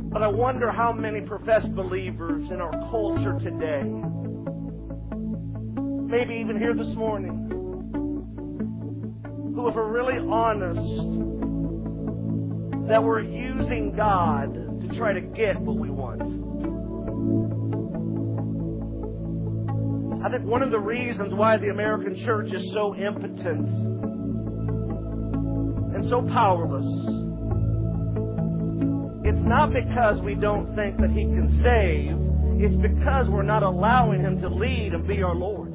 But I wonder how many professed believers in our culture today, maybe even here this morning, who, if we're really honest, that we're using God to try to get what we want. I think one of the reasons why the American church is so impotent and so powerless, it's not because we don't think that He can save. It's because we're not allowing Him to lead and be our Lord.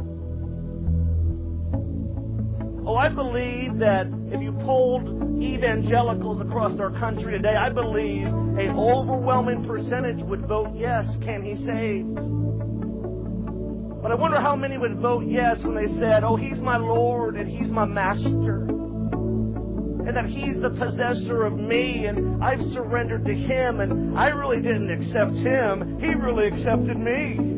Oh, I believe that if you polled evangelicals across our country today, I believe an overwhelming percentage would vote yes, can He save? But I wonder how many would vote yes when they said, oh, He's my Lord and He's my Master, and that He's the possessor of me, and I've surrendered to Him, and I really didn't accept Him. He really accepted me.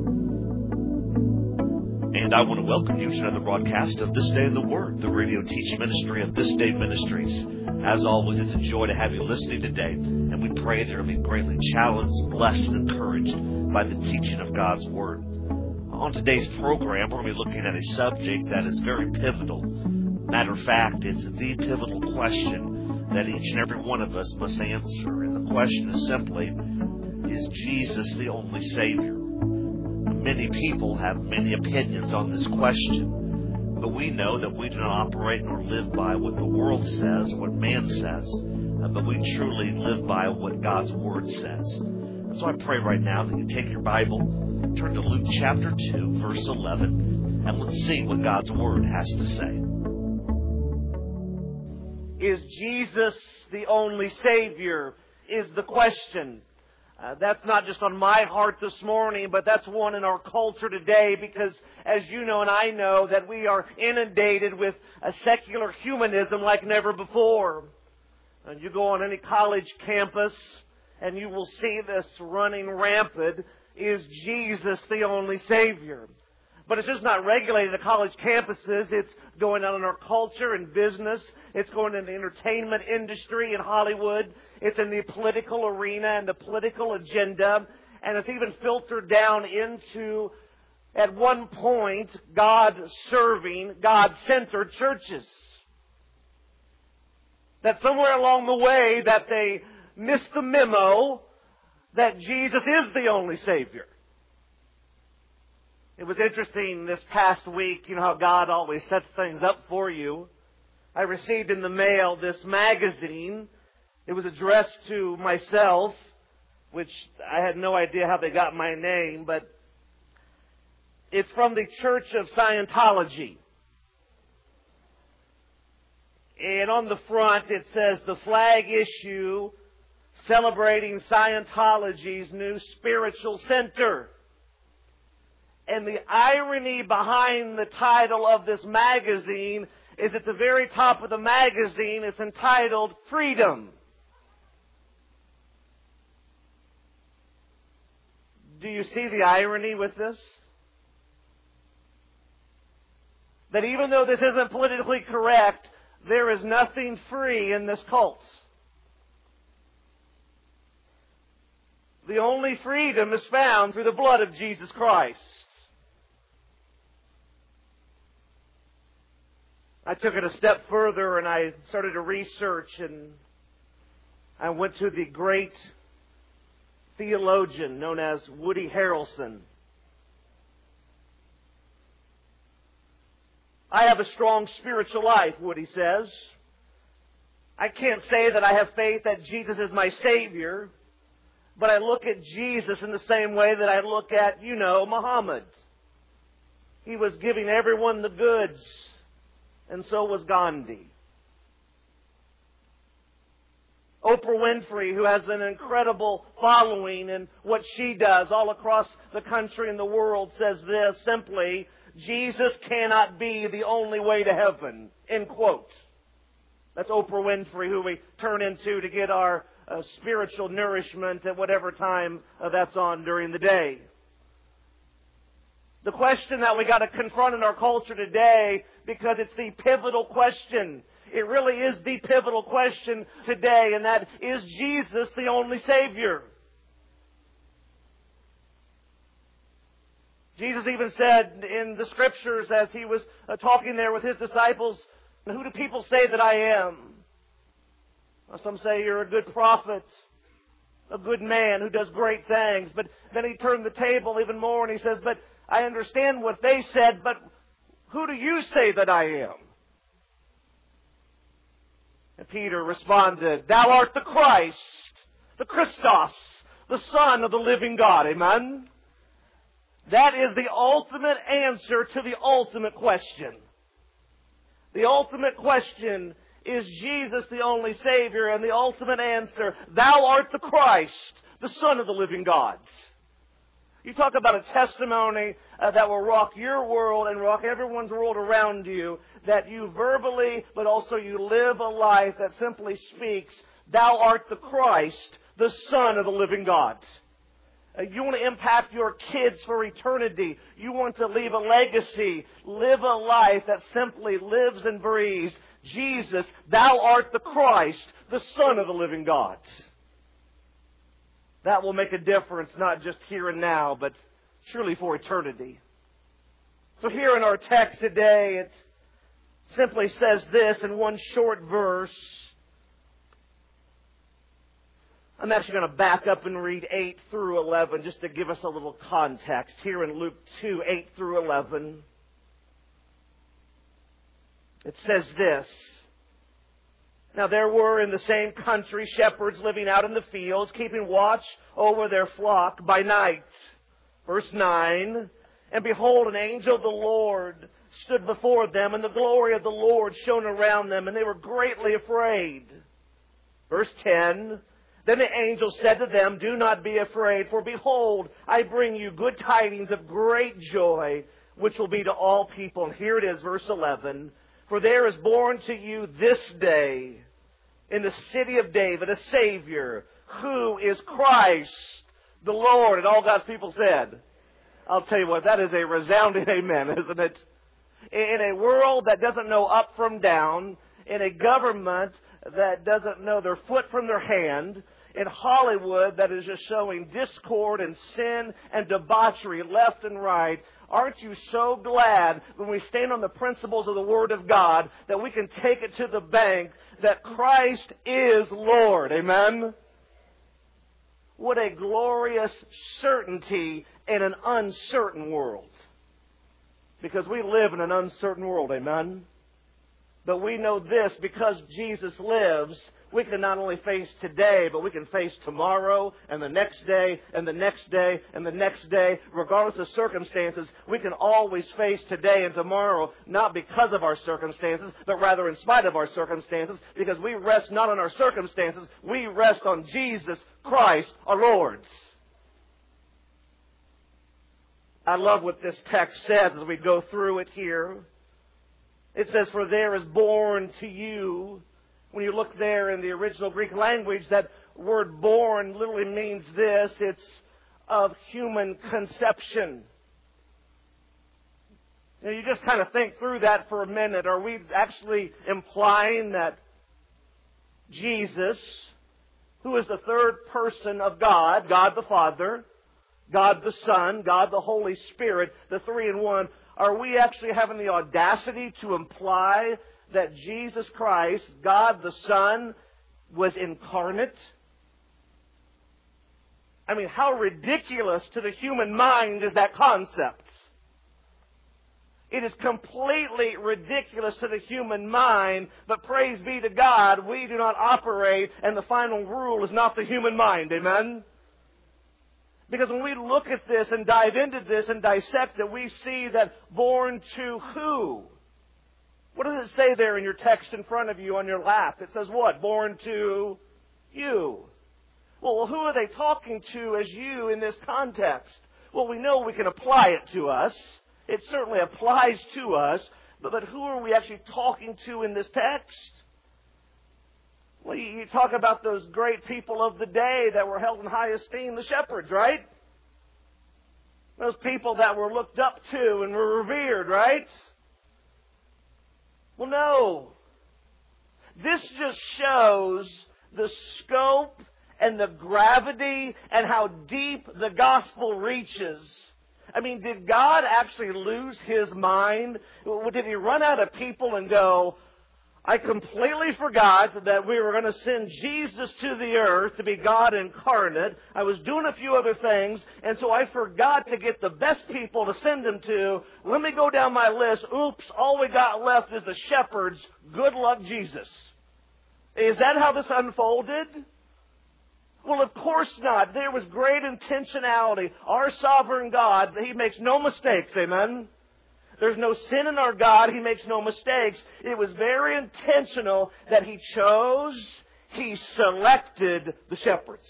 And I want to welcome you to another broadcast of This Day in the Word, the radio teaching ministry of This Day Ministries. As always, it's a joy to have you listening today, and we pray that you'll be greatly challenged, blessed, and encouraged by the teaching of God's Word. On today's program, we're going to be looking at a subject that is very pivotal. Matter of fact, it's the pivotal question that each and every one of us must answer. And the question is simply, is Jesus the only Savior? Many people have many opinions on this question, but we know that we do not operate nor live by what the world says or what man says, but we truly live by what God's Word says. And so I pray right now that you take your Bible, turn to Luke chapter 2, verse 11, and let's see what God's Word has to say. Is Jesus the only Savior? Is the question. That's not just on my heart this morning, but that's one in our culture today, because as you know and I know that we are inundated with a secular humanism like never before. And you go on any college campus and you will see this running rampant. Is Jesus the only Savior? But it's just not regulated at college campuses. It's going on in our culture and business. It's going in the entertainment industry in Hollywood. It's in the political arena and the political agenda. And it's even filtered down into, at one point, God-serving, God-centered churches. That somewhere along the way that they missed the memo that Jesus is the only Savior. It was interesting this past week, you know how God always sets things up for you. I received in the mail this magazine. It was addressed to myself, which I had no idea how they got my name, but it's from the Church of Scientology. And on the front it says, the flag issue celebrating Scientology's new spiritual center. And the irony behind the title of this magazine is at the very top of the magazine, it's entitled Freedom. Do you see the irony with this? That even though this isn't politically correct, there is nothing free in this cult. The only freedom is found through the blood of Jesus Christ. I took it a step further and I started to research, and I went to the great theologian known as Woody Harrelson. I have a strong spiritual life, Woody says. I can't say that I have faith that Jesus is my Savior, but I look at Jesus in the same way that I look at, Muhammad. He was giving everyone the goods, and so was Gandhi. Oprah Winfrey, who has an incredible following in what she does all across the country and the world, says this simply, Jesus cannot be the only way to heaven, end quote. That's Oprah Winfrey, who we turn into to get our spiritual nourishment at whatever time that's on during the day. The question that we got to confront in our culture today, because it's the pivotal question, it really is the pivotal question today, and that is Jesus the only Savior? Jesus even said in the Scriptures as He was talking there with His disciples, "Who do people say that I am?" Well, some say you're a good prophet, a good man who does great things. But then He turned the table even more and He says, "But I understand what they said, but who do you say that I am?" And Peter responded, "Thou art the Christ, the Christos, the Son of the living God." Amen? That is the ultimate answer to the ultimate question. The ultimate question, is Jesus the only Savior? And the ultimate answer, Thou art the Christ, the Son of the living God. You talk about a testimony that will rock your world and rock everyone's world around you, that you verbally, but also you live a life that simply speaks, Thou art the Christ, the Son of the living God. You want to impact your kids for eternity. You want to leave a legacy. Live a life that simply lives and breathes, Jesus, Thou art the Christ, the Son of the living God. That will make a difference, not just here and now, but surely for eternity. So here in our text today, it simply says this in one short verse. I'm actually going to back up and read 8 through 11 just to give us a little context. Here in Luke 2, 8 through 11, it says this. Now there were in the same country shepherds living out in the fields, keeping watch over their flock by night. Verse 9, and behold, an angel of the Lord stood before them, and the glory of the Lord shone around them, and they were greatly afraid. Verse 10, then the angel said to them, do not be afraid, for behold, I bring you good tidings of great joy, which will be to all people. And here it is, verse 11. For there is born to you this day in the city of David a Savior, who is Christ the Lord. And all God's people said, I'll tell you what, that is a resounding amen, isn't it? In a world that doesn't know up from down, in a government that doesn't know their foot from their hand, in Hollywood that is just showing discord and sin and debauchery left and right, aren't you so glad when we stand on the principles of the Word of God that we can take it to the bank that Christ is Lord? Amen? What a glorious certainty in an uncertain world. Because we live in an uncertain world, amen? But we know this, because Jesus lives, we can not only face today, but we can face tomorrow and the next day and the next day and the next day. Regardless of circumstances, we can always face today and tomorrow, not because of our circumstances, but rather in spite of our circumstances, because we rest not on our circumstances, we rest on Jesus Christ, our Lord. I love what this text says as we go through it here. It says, for there is born to you. When you look there in the original Greek language, that word born literally means this. It's of human conception. Now, you just kind of think through that for a minute. Are we actually implying that Jesus, who is the third person of God, God the Father, God the Son, God the Holy Spirit, the three in one, are we actually having the audacity to imply that Jesus Christ, God the Son, was incarnate? I mean, how ridiculous to the human mind is that concept? It is completely ridiculous to the human mind, but praise be to God, we do not operate, and the final rule is not the human mind. Amen? Because when we look at this and dive into this and dissect it, we see that born to who? What does it say there in your text in front of you on your lap? It says what? Born to you. Well, who are they talking to as you in this context? Well, we know we can apply it to us. It certainly applies to us. But who are we actually talking to in this text? Well, you talk about those great people of the day that were held in high esteem, the shepherds, right? Those people that were looked up to and were revered, right? Well, no. This just shows the scope and the gravity and how deep the gospel reaches. I mean, did God actually lose His mind? Did He run out of people and go, I completely forgot that we were going to send Jesus to the earth to be God incarnate. I was doing a few other things, and so I forgot to get the best people to send Him to. Let me go down my list. Oops, all we got left is the shepherds. Good luck, Jesus. Is that how this unfolded? Well, of course not. There was great intentionality. Our sovereign God, He makes no mistakes, amen? There's no sin in our God. He makes no mistakes. It was very intentional that He chose, He selected the shepherds.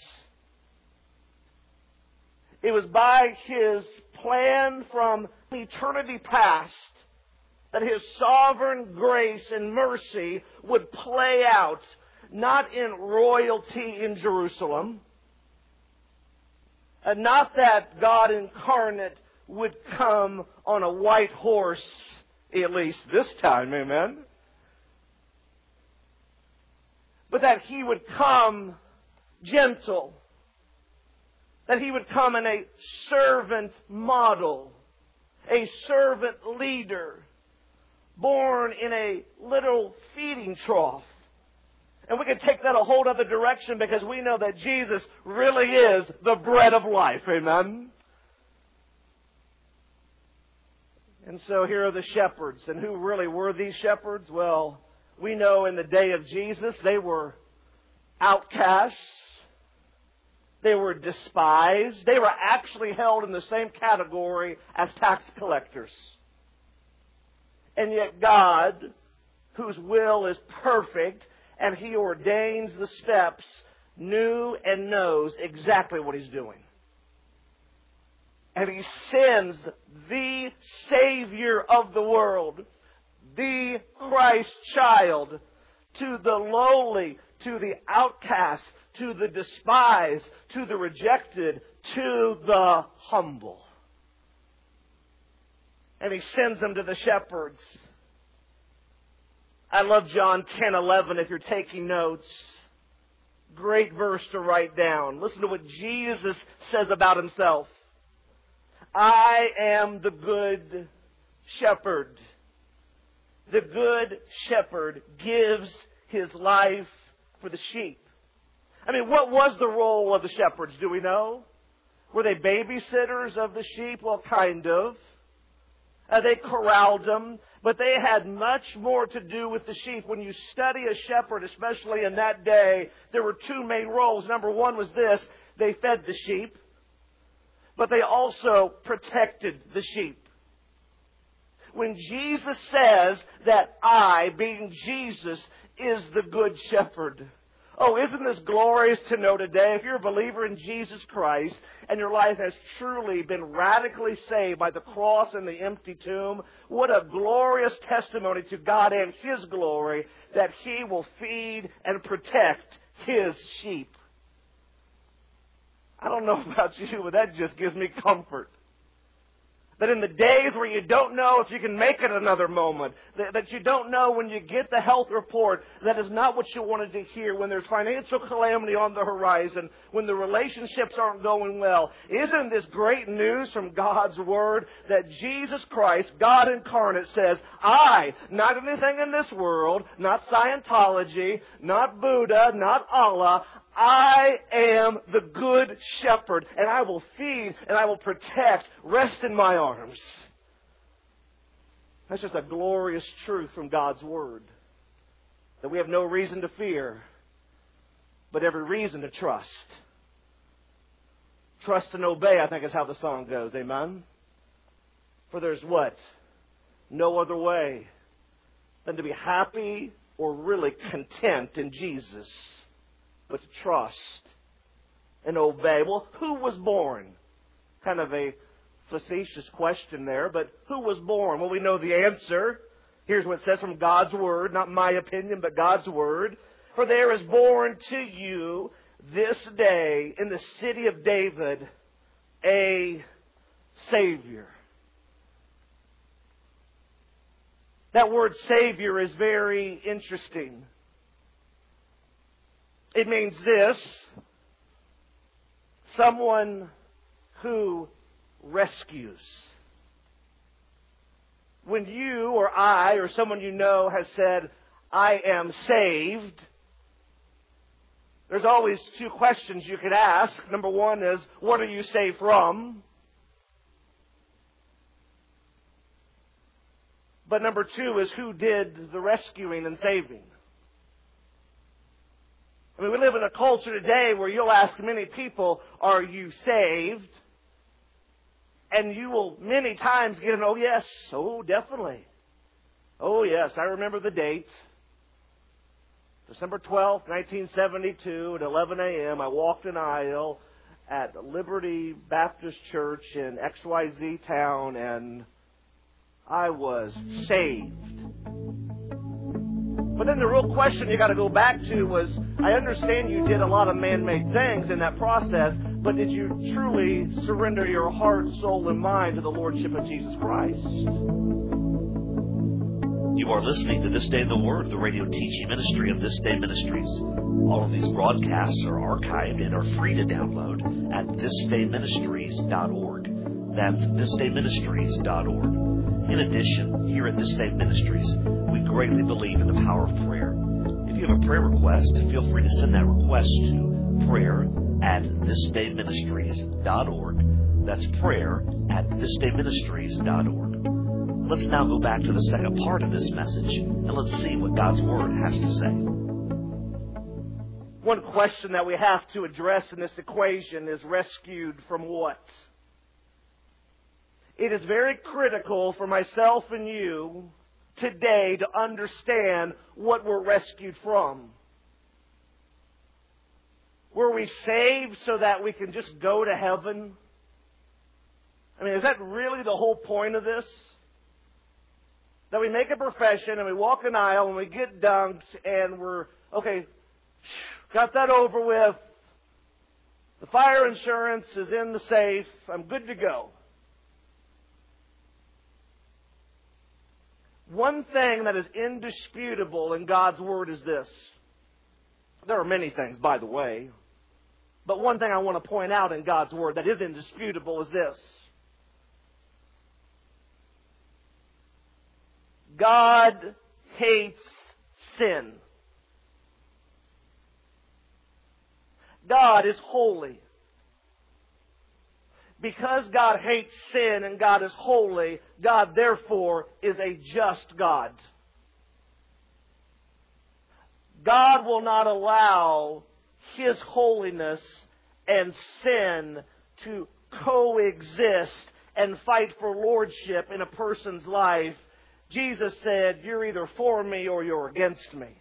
It was by His plan from eternity past that His sovereign grace and mercy would play out, not in royalty in Jerusalem, and not that God incarnate would come on a white horse, at least this time, amen? But that He would come gentle, that He would come in a servant model, a servant leader, born in a little feeding trough. And we can take that a whole other direction because we know that Jesus really is the bread of life, amen? And so here are the shepherds. And who really were these shepherds? Well, we know in the day of Jesus they were outcasts. They were despised. They were actually held in the same category as tax collectors. And yet God, whose will is perfect, and He ordains the steps, knew and knows exactly what He's doing. And He sends the Savior of the world, the Christ child, to the lowly, to the outcast, to the despised, to the rejected, to the humble. And He sends them to the shepherds. I love John 10:11 if you're taking notes. Great verse to write down. Listen to what Jesus says about Himself. I am the good shepherd. The good shepherd gives his life for the sheep. I mean, what was the role of the shepherds? Do we know? Were they babysitters of the sheep? Well, kind of. They corralled them, but they had much more to do with the sheep. When you study a shepherd, especially in that day, there were two main roles. Number one was this: they fed the sheep, but they also protected the sheep. When Jesus says that I, being Jesus, is the good shepherd, oh, isn't this glorious to know today? If you're a believer in Jesus Christ and your life has truly been radically saved by the cross and the empty tomb, what a glorious testimony to God and His glory that He will feed and protect His sheep. I don't know about you, but that just gives me comfort. That in the days where you don't know if you can make it another moment, that you don't know when you get the health report, that is not what you wanted to hear, when there's financial calamity on the horizon, when the relationships aren't going well. Isn't this great news from God's Word that Jesus Christ, God incarnate, says, I, not anything in this world, not Scientology, not Buddha, not Allah, I am the good shepherd, and I will feed and I will protect. Rest in my arms. That's just a glorious truth from God's Word. That we have no reason to fear, but every reason to trust. Trust and obey, I think is how the song goes. Amen? For there's what? No other way than to be happy or really content in Jesus, but to trust and obey. Well, who was born? Kind of a facetious question there, but who was born? Well, we know the answer. Here's what it says from God's Word, not my opinion, but God's Word. For there is born to you this day in the city of David a Savior. That word Savior is very interesting. It means this: someone who rescues. When you or I or someone you know has said, "I am saved," there's always two questions you could ask. Number one is, what are you saved from? But number two is, who did the rescuing and saving? I mean, we live in a culture today where you'll ask many people, "Are you saved?" And you will many times get an, "Oh yes, oh definitely. Oh yes, I remember the date. December 12th, 1972 at 11 a.m. I walked an aisle at Liberty Baptist Church in XYZ town and I was saved." But then the real question you got to go back to was, I understand you did a lot of man-made things in that process, but did you truly surrender your heart, soul, and mind to the Lordship of Jesus Christ? You are listening to This Day in the Word, the radio teaching ministry of This Day Ministries. All of these broadcasts are archived and are free to download at thisdayministries.org. That's thisdayministries.org. In addition, here at This Day Ministries, we greatly believe in the power of prayer. If you have a prayer request, feel free to send that request to prayer@thisdayministries.org. That's prayer@thisdayministries.org. Let's now go back to the second part of this message, and let's see what God's Word has to say. One question that we have to address in this equation is, rescued from what? It is very critical for myself and you today to understand what we're rescued from. Were we saved so that we can just go to heaven? I mean, is that really the whole point of this? That we make a profession and we walk an aisle and we get dunked and we're, okay, got that over with. The fire insurance is in the safe. I'm good to go. One thing that is indisputable in God's Word is this. There are many things, by the way. But one thing I want to point out in God's Word that is indisputable is this. God hates sin. God is holy. Because God hates sin and God is holy, God therefore is a just God. God will not allow His holiness and sin to coexist and fight for lordship in a person's life. Jesus said, "You're either for me or you're against me."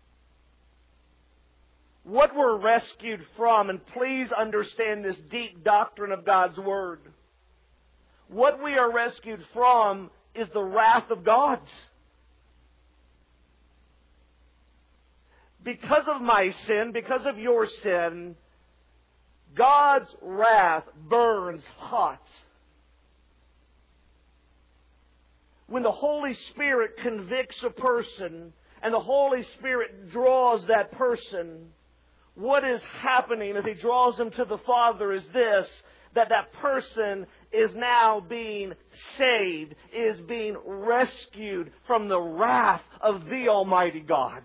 What we're rescued from, and please understand this deep doctrine of God's Word. What we are rescued from is the wrath of God. Because of my sin, because of your sin, God's wrath burns hot. When the Holy Spirit convicts a person and the Holy Spirit draws that person, what is happening as He draws them to the Father is this, that person is now being saved, is being rescued from the wrath of the Almighty God.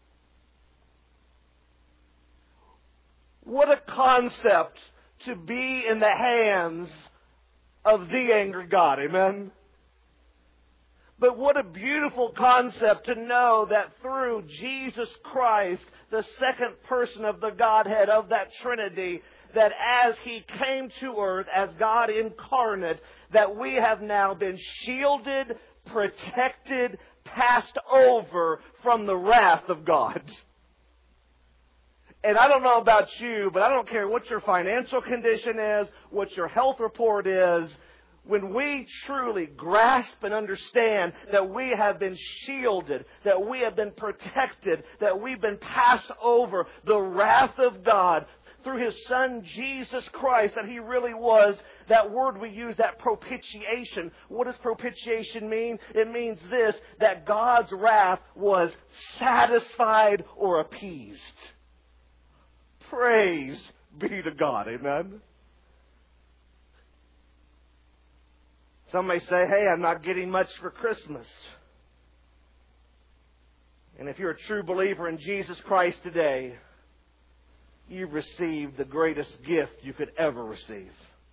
What a concept to be in the hands of the angry God, amen? But what a beautiful concept to know that through Jesus Christ, the second person of the Godhead, of that Trinity, that as He came to earth as God incarnate, that we have now been shielded, protected, passed over from the wrath of God. And I don't know about you, but I don't care what your financial condition is, what your health report is. When we truly grasp and understand that we have been shielded, that we have been protected, that we've been passed over the wrath of God through His Son, Jesus Christ, that He really was, that word we use, that propitiation. What does propitiation mean? It means this, that God's wrath was satisfied or appeased. Praise be to God. Amen. Some may say, hey, I'm not getting much for Christmas. And if you're a true believer in Jesus Christ today, you've received the greatest gift you could ever receive.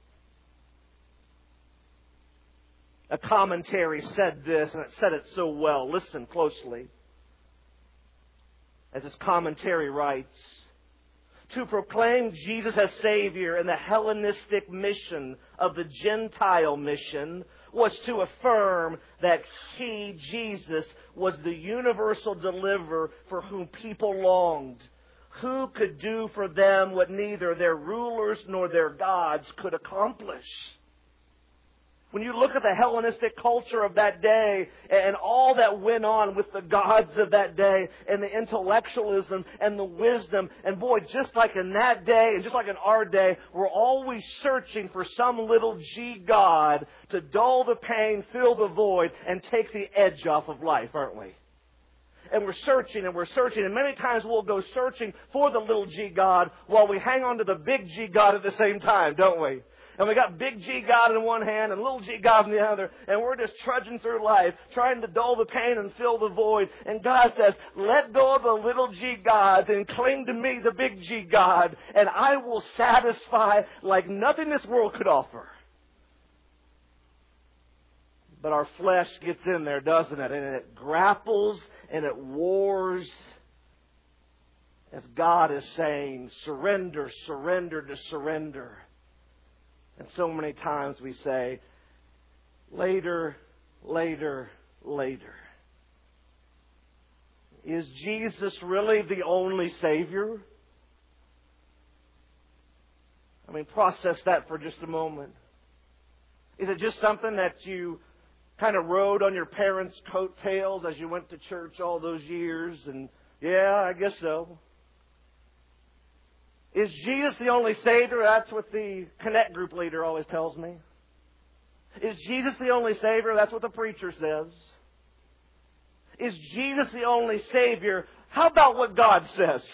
A commentary said this, and it said it so well. Listen closely. As its commentary writes, to proclaim Jesus as Savior in the Hellenistic mission of the Gentile mission was to affirm that He, Jesus, was the universal deliverer for whom people longed. Who could do for them what neither their rulers nor their gods could accomplish? When you look at the Hellenistic culture of that day and all that went on with the gods of that day and the intellectualism and the wisdom, and boy, just like in that day and just like in our day, we're always searching for some little G God to dull the pain, fill the void, and take the edge off of life, aren't we? And we're searching, and many times we'll go searching for the little G God while we hang on to the big G God at the same time, don't we? And we got big G God in one hand and little G God in the other. And we're just trudging through life, trying to dull the pain and fill the void. And God says, let go of the little G gods and cling to me, the big G God. And I will satisfy like nothing this world could offer. But our flesh gets in there, doesn't it? And it grapples and it wars. As God is saying, surrender, surrender to surrender. And so many times we say, later, later, later. Is Jesus really the only Savior? I mean, process that for just a moment. Is it just something that you kind of rode on your parents' coattails as you went to church all those years? And yeah, I guess so. Is Jesus the only Savior? That's what the Connect group leader always tells me. Is Jesus the only Savior? That's what the preacher says. Is Jesus the only Savior? How about what God says?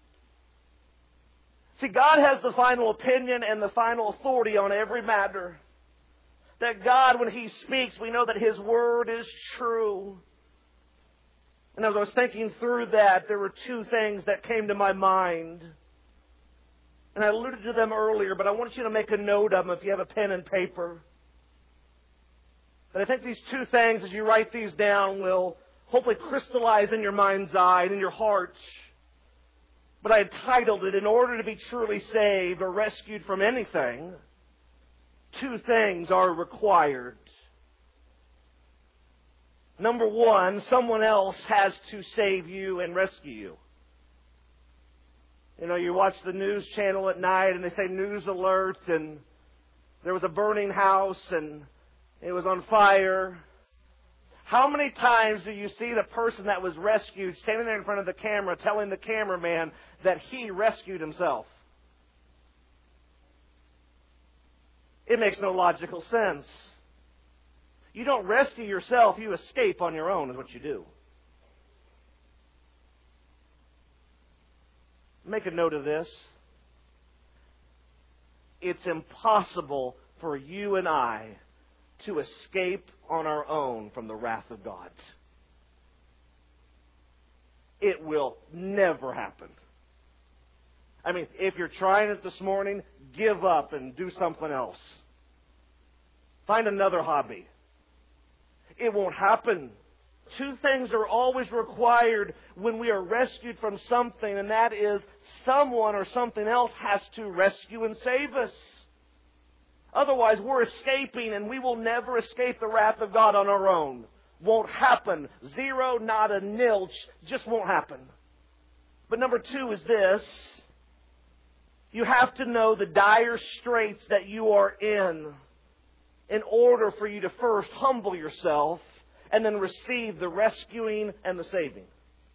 See, God has the final opinion and the final authority on every matter. That God, when He speaks, we know that His Word is true. And as I was thinking through that, there were two things that came to my mind. And I alluded to them earlier, but I want you to make a note of them if you have a pen and paper. But I think these two things, as you write these down, will hopefully crystallize in your mind's eye and in your heart. But I titled it, In Order to be Truly Saved or Rescued from Anything, two things are required. Number one, someone else has to save you and rescue you. You know, you watch the news channel at night and they say news alert, and there was a burning house and it was on fire. How many times do you see the person that was rescued standing there in front of the camera telling the cameraman that he rescued himself? It makes no logical sense. You don't rescue yourself, you escape on your own is what you do. Make a note of this. It's impossible for you and I to escape on our own from the wrath of God. It will never happen. I mean, if you're trying it this morning, give up and do something else. Find another hobby. It won't happen. Two things are always required when we are rescued from something, and that is someone or something else has to rescue and save us. Otherwise, we're escaping, and we will never escape the wrath of God on our own. Won't happen. Zero, not a nilch. Just won't happen. But number two is this. You have to know the dire straits that you are in order for you to first humble yourself and then receive the rescuing and the saving.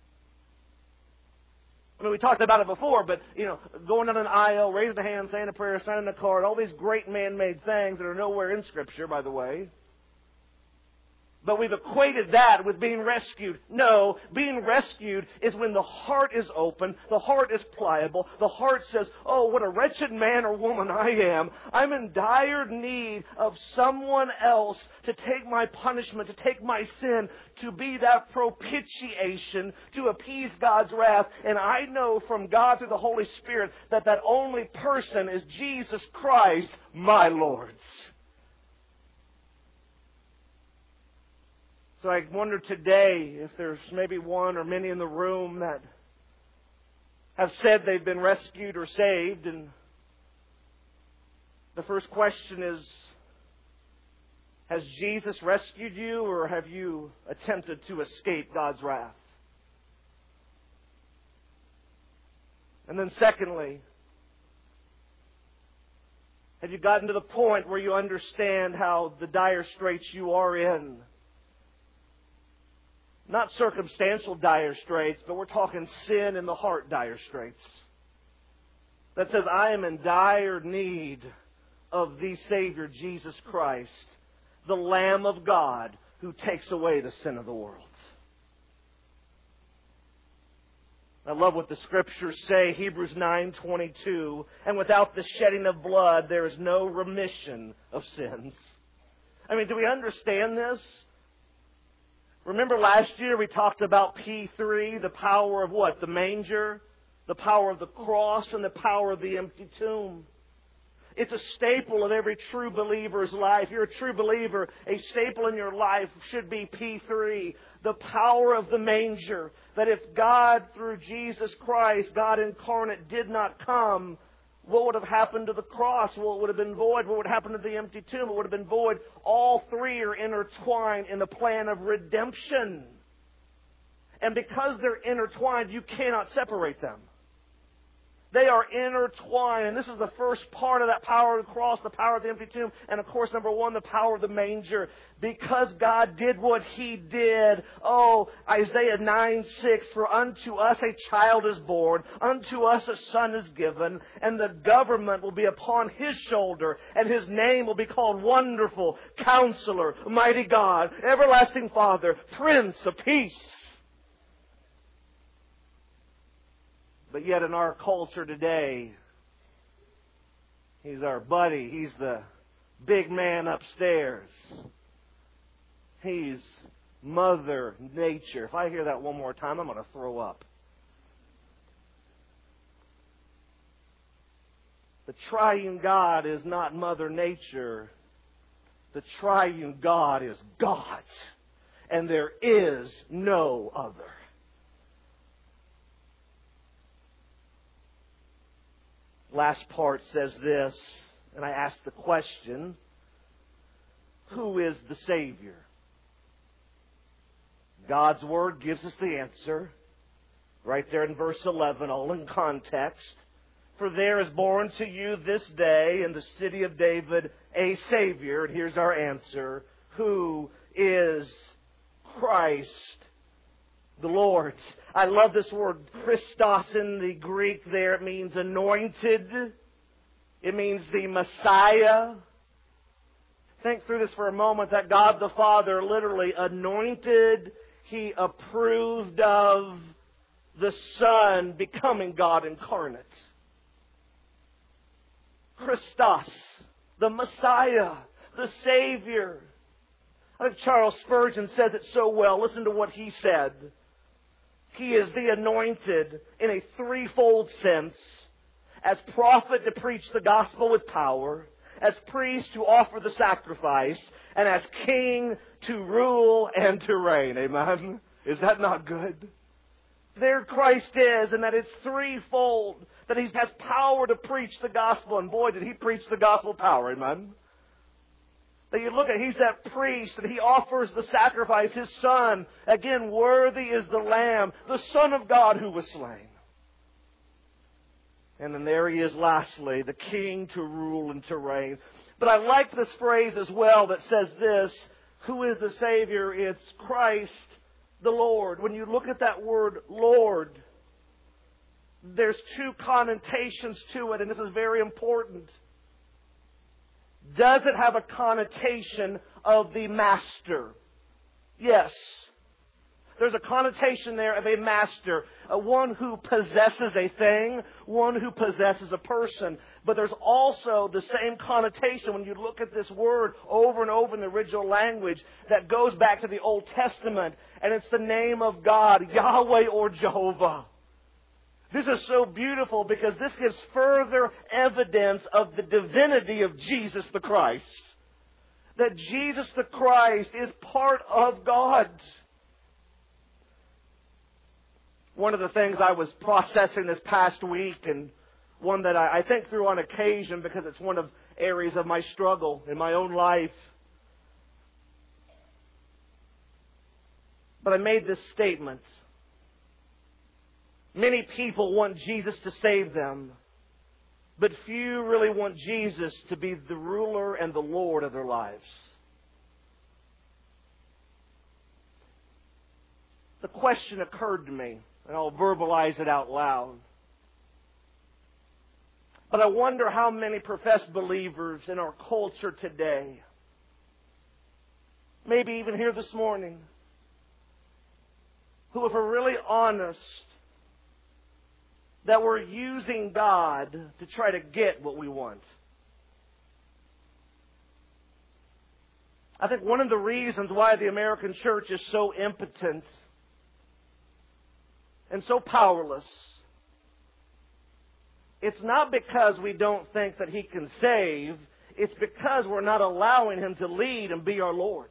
I mean, we talked about it before, but, going down an aisle, raising a hand, saying a prayer, signing a card, all these great man-made things that are nowhere in Scripture, by the way. But we've equated that with being rescued. No, being rescued is when the heart is open, the heart is pliable, the heart says, oh, what a wretched man or woman I am. I'm in dire need of someone else to take my punishment, to take my sin, to be that propitiation, to appease God's wrath. And I know from God through the Holy Spirit that that only person is Jesus Christ, my Lord. So I wonder today if there's maybe one or many in the room that have said they've been rescued or saved. And the first question is, has Jesus rescued you, or have you attempted to escape God's wrath? And then secondly, have you gotten to the point where you understand how the dire straits you are in? Not circumstantial dire straits, but we're talking sin in the heart dire straits. That says, I am in dire need of the Savior, Jesus Christ, the Lamb of God, who takes away the sin of the world. I love what the Scriptures say, Hebrews 9:22, and without the shedding of blood, there is no remission of sins. I mean, do we understand this? Remember last year we talked about P3, the power of what? The manger, the power of the cross, and the power of the empty tomb. It's a staple of every true believer's life. If you're a true believer, a staple in your life should be P3, the power of the manger. That if God, through Jesus Christ, God incarnate, did not come, what would have happened to the cross? Well, it would have been void. What would happen to the empty tomb? It would have been void. All three are intertwined in the plan of redemption. And because they're intertwined, you cannot separate them. They are intertwined. And this is the first part of that power of the cross, the power of the empty tomb. And of course, number one, the power of the manger. Because God did what He did. Oh, Isaiah 9:6, for unto us a child is born, unto us a son is given, and the government will be upon His shoulder, and His name will be called Wonderful, Counselor, Mighty God, Everlasting Father, Prince of Peace. But yet in our culture today, He's our buddy. He's the big man upstairs. He's Mother Nature. If I hear that one more time, I'm going to throw up. The triune God is not Mother Nature. The triune God is God. And there is no other. Last part says this, and I ask the question, who is the Savior? God's Word gives us the answer. Right there in verse 11, all in context. For there is born to you this day in the city of David a Savior. And here's our answer. Who is Christ the Lord? I love this word Christos in the Greek there. It means anointed. It means the Messiah. Think through this for a moment, that God the Father literally anointed, He approved of the Son becoming God incarnate. Christos, the Messiah, the Savior. I think Charles Spurgeon says it so well. Listen to what he said. He is the anointed in a threefold sense. As prophet to preach the gospel with power, as priest to offer the sacrifice, and as king to rule and to reign. Amen? Is that not good? There Christ is, and that it's threefold. That He has power to preach the gospel. And boy, did He preach the gospel with power. Amen? That you look at, He's that priest, and He offers the sacrifice, His Son. Again, worthy is the Lamb, the Son of God who was slain. And then there He is lastly, the King to rule and to reign. But I like this phrase as well that says this, who is the Savior? It's Christ the Lord. When you look at that word Lord, there's two connotations to it, and this is very important. Does it have a connotation of the master? Yes. There's a connotation there of a master, one who possesses a thing, one who possesses a person. But there's also the same connotation when you look at this word over and over in the original language that goes back to the Old Testament, and it's the name of God, Yahweh or Jehovah. This is so beautiful because this gives further evidence of the divinity of Jesus the Christ. That Jesus the Christ is part of God. One of the things I was processing this past week, and one that I think through on occasion because it's one of areas of my struggle in my own life. But I made this statement. Many people want Jesus to save them, but few really want Jesus to be the ruler and the Lord of their lives. The question occurred to me, and I'll verbalize it out loud. But I wonder how many professed believers in our culture today, maybe even here this morning, who, if we're really honest, that we're using God to try to get what we want. I think one of the reasons why the American church is so impotent and so powerless, it's not because we don't think that He can save. It's because we're not allowing Him to lead and be our Lord.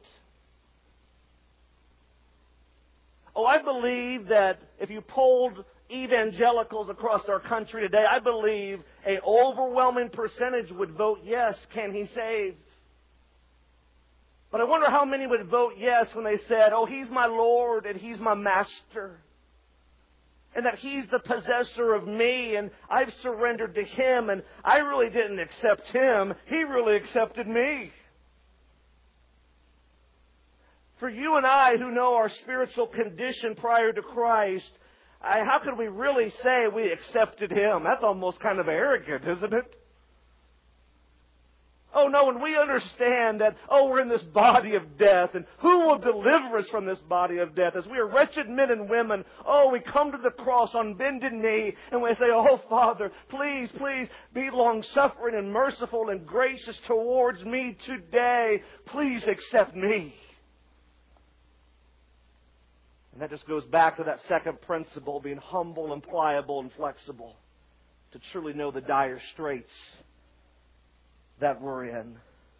Oh, I believe that if you polled evangelicals across our country today, I believe an overwhelming percentage would vote yes, can He save? But I wonder how many would vote yes when they said, oh, He's my Lord and He's my Master. And that He's the possessor of me, and I've surrendered to Him, and I really didn't accept Him. He really accepted me. For you and I who know our spiritual condition prior to Christ, how could we really say we accepted Him? That's almost kind of arrogant, isn't it? Oh no, when we understand that, we're in this body of death, and who will deliver us from this body of death? As we are wretched men and women, we come to the cross on bended knee, and we say, oh Father, please, please be long-suffering and merciful and gracious towards me today. Please accept me. And that just goes back to that second principle, being humble and pliable and flexible, to truly know the dire straits that we're in.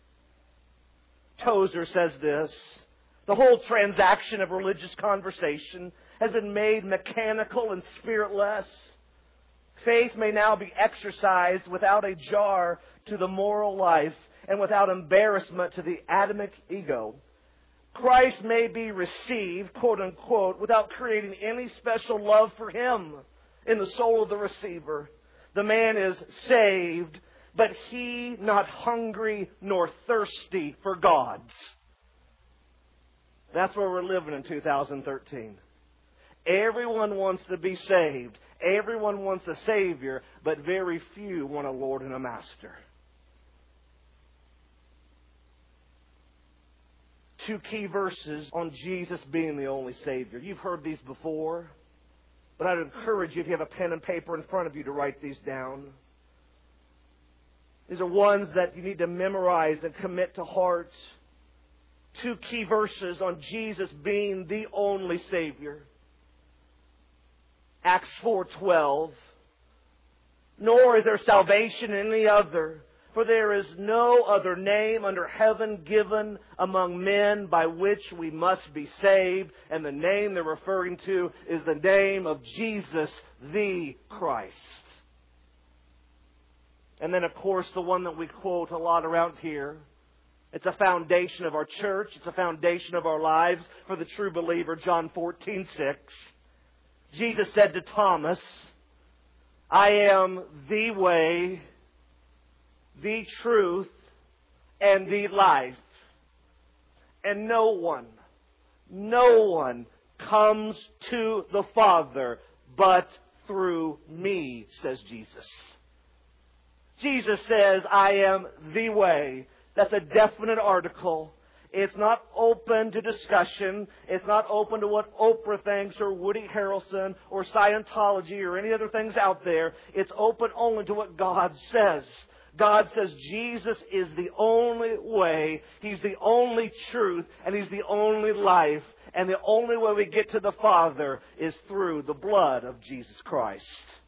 Tozer says this: the whole transaction of religious conversation has been made mechanical and spiritless. Faith may now be exercised without a jar to the moral life and without embarrassment to the Adamic ego. Christ may be received, quote unquote, without creating any special love for Him in the soul of the receiver. The man is saved, but he not hungry nor thirsty for God's. That's where we're living in 2013. Everyone wants to be saved. Everyone wants a Savior, but very few want a Lord and a Master. Two key verses on Jesus being the only Savior. You've heard these before, but I'd encourage you, if you have a pen and paper in front of you, to write these down. These are ones that you need to memorize and commit to heart. Two key verses on Jesus being the only Savior. Acts 4:12. Nor is there salvation in any other, for there is no other name under heaven given among men by which we must be saved. And the name they're referring to is the name of Jesus the Christ. And then, of course, the one that we quote a lot around here. It's a foundation of our church. It's a foundation of our lives for the true believer. John 14:6. Jesus said to Thomas, I am the way, the truth, and the life. And no one comes to the Father but through me, says Jesus. Jesus says, I am the way. That's a definite article. It's not open to discussion. It's not open to what Oprah thinks or Woody Harrelson or Scientology or any other things out there. It's open only to what God says. God says Jesus is the only way, He's the only truth, and He's the only life. And the only way we get to the Father is through the blood of Jesus Christ.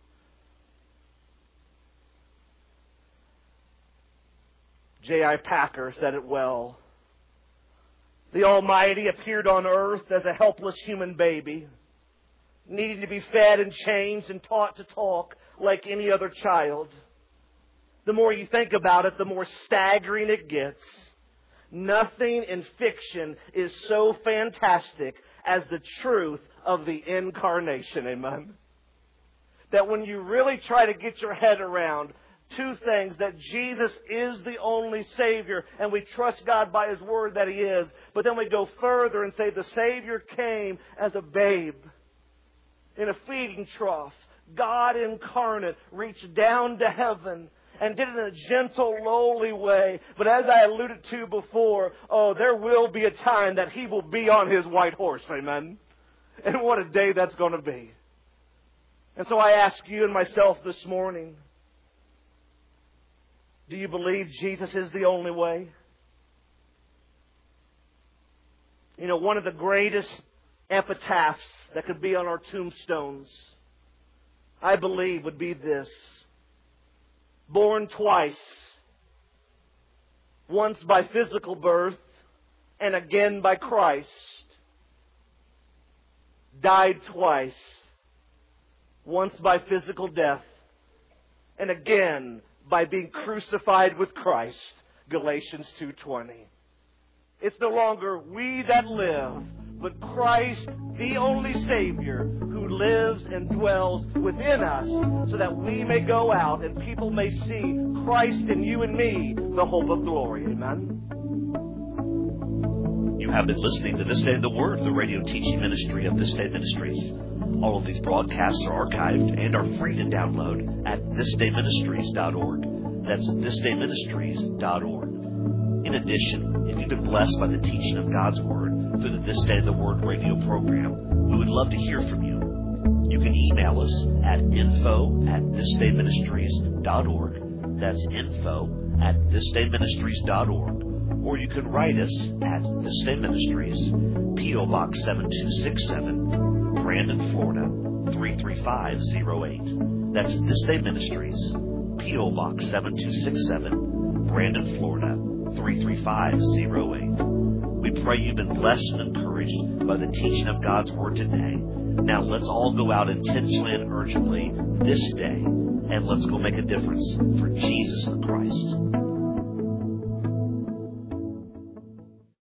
J.I. Packer said it well. The Almighty appeared on earth as a helpless human baby, needing to be fed and changed and taught to talk like any other child. The more you think about it, the more staggering it gets. Nothing in fiction is so fantastic as the truth of the incarnation, amen? That when you really try to get your head around two things, that Jesus is the only Savior, and we trust God by His Word that He is, but then we go further and say the Savior came as a babe in a feeding trough. God incarnate reached down to heaven and did it in a gentle, lowly way. But as I alluded to before, there will be a time that He will be on His white horse, amen? And what a day that's going to be. And so I ask you and myself this morning, do you believe Jesus is the only way? You know, one of the greatest epitaphs that could be on our tombstones, I believe, would be this. Born twice. Once by physical birth and again by Christ. Died twice. Once by physical death and again by being crucified with Christ. Galatians 2:20. It's no longer we that live, but Christ, the only Savior, who lives and dwells within us so that we may go out and people may see Christ in you and me, the hope of glory. Amen? You have been listening to This Day in the Word, the radio teaching ministry of This Day Ministries. All of these broadcasts are archived and are free to download at thisdayministries.org. That's thisdayministries.org. In addition, if you've been blessed by the teaching of God's Word through the This Day in the Word radio program, we would love to hear from you. You can email us at info@thisdayministries.org. That's info@thisdayministries.org. Or you can write us at This Day Ministries, P.O. Box 7267, Brandon, Florida 33508. That's This Day Ministries, P.O. Box 7267, Brandon, Florida 33508. We pray you've been blessed and encouraged by the teaching of God's Word today. Now let's all go out intentionally and urgently this day, and let's go make a difference for Jesus Christ.